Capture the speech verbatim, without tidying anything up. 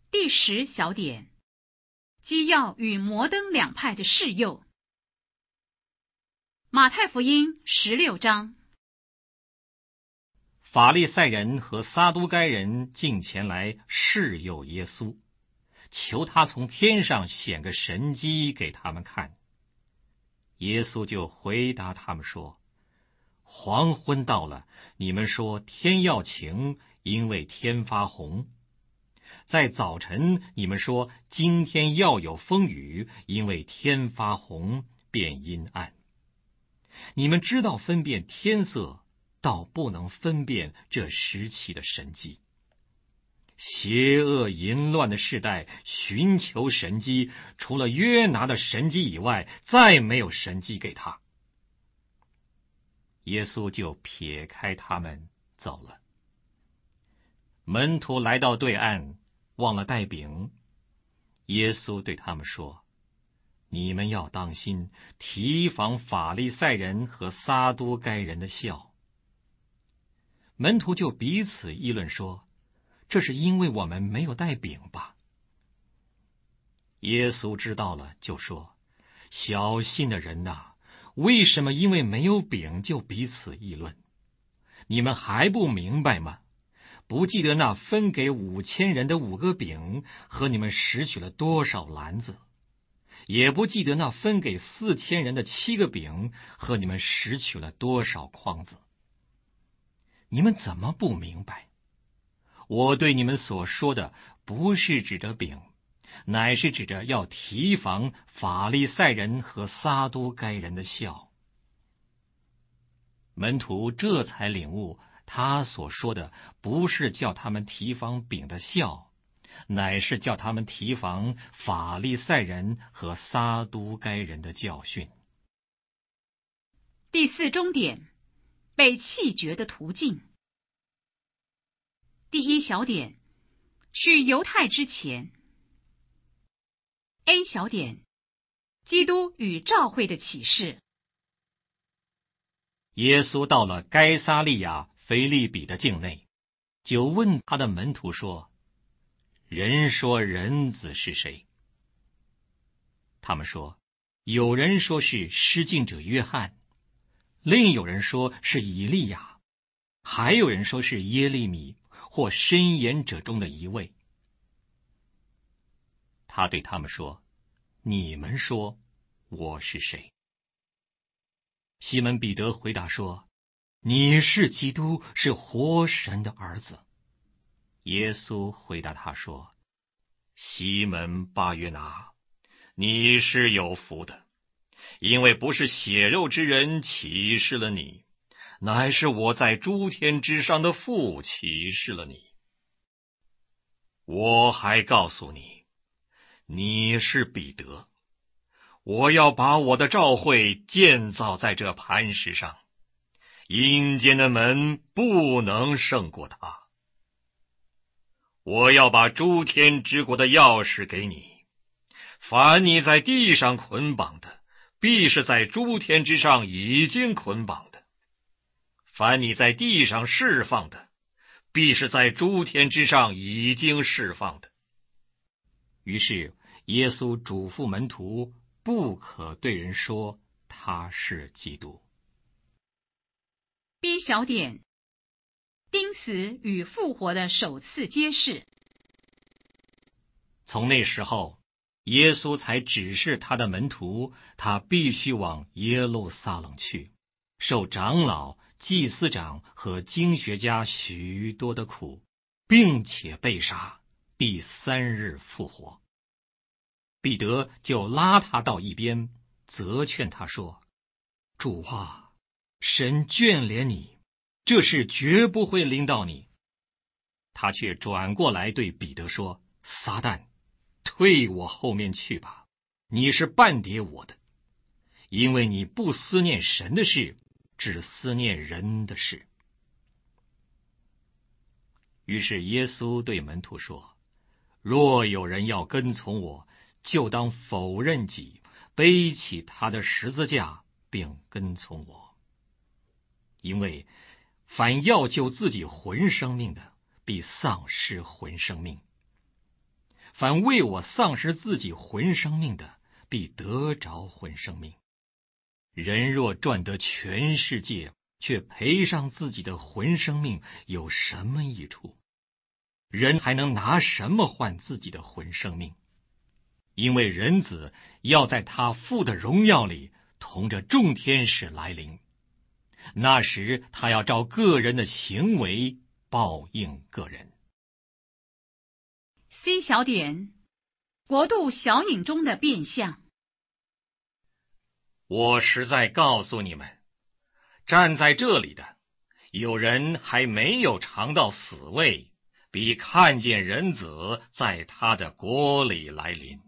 第十小点，基要与摩登两派的示诱。马太福音十六章。 法利赛人和撒都该人进前来示诱耶稣，求他从天上显个神迹给他们看。耶稣就回答他们说：黄昏到了，你们说天要晴，因为天发红；在早晨，你们说今天要有风雨，因为天发红变阴暗。你们知道分辨天色，倒不能分辨这时期的神迹。邪恶淫乱的世代寻求神迹，除了约拿的神迹以外，再没有神迹给他。耶稣就撇开他们走了。门徒来到对岸，忘了带饼。耶稣对他们说：你们要当心，提防法利赛人和撒都该人的笑。门徒就彼此议论说：这是因为我们没有带饼吧？耶稣知道了，就说：小信的人哪，为什么因为没有饼就彼此议论？你们还不明白吗？不记得那分给五千人的五个饼和你们拾取了多少篮子，也不记得那分给四千人的七个饼和你们拾取了多少筐子。你们怎么不明白？我对你们所说的不是指着饼，乃是指着要提防法利赛人和撒都该人的笑。门徒这才领悟，他所说的不是叫他们提防饼的笑，乃是叫他们提防法利赛人和撒都该人的教训。 第四中点，被弃绝的途径。第一小点，去犹太之前。A 小点，基督与召会的启示。 耶稣到了该撒利亚腓立比的境内，就问他的门徒说：人说人子是谁？他们说：有人说是施浸者约翰，另有人说是以利亚，还有人说是耶利米或申言者中的一位。他对他们说：你们说我是谁？西门彼得回答说：你是基督，是活神的儿子。耶稣回答他说：西门巴约拿，你是有福的，因为不是血肉之人启示了你，乃是我在诸天之上的父启示了你。我还告诉你，你是彼得，我要把我的召会建造在这磐石上，阴间的门不能胜过它。我要把诸天之国的钥匙给你，凡你在地上捆绑的，必是在诸天之上已经捆绑的；凡你在地上释放的，必是在诸天之上已经释放的。于是耶稣嘱咐门徒，不可对人说他是基督。 B 小点，钉死与复活的首次揭示。 从那时候，耶稣才指示他的门徒，他必须往耶路撒冷去，受长老、祭司长和经学家许多的苦，并且被杀，第三日复活。彼得就拉他到一边，责劝他说：主啊，神眷怜你，这事绝不会临到你。他却转过来对彼得说：撒旦，退我后面去吧，你是绊跌我的，因为你不思念神的事，只思念人的事。于是耶稣对门徒说：若有人要跟从我，就当否认己，背起他的十字架，并跟从我。因为凡要救自己魂生命的，必丧失魂生命； 凡为我丧失自己魂生命的，必得着魂生命。人若赚得全世界，却赔上自己的魂生命，有什么益处？人还能拿什么换自己的魂生命？因为人子要在他父的荣耀里同着众天使来临，那时他要照个人的行为报应个人。 C 小点，国度小影中的变相。 我实在告诉你们，站在这里的，有人还没有尝到死味，比看见人子在他的国里来临。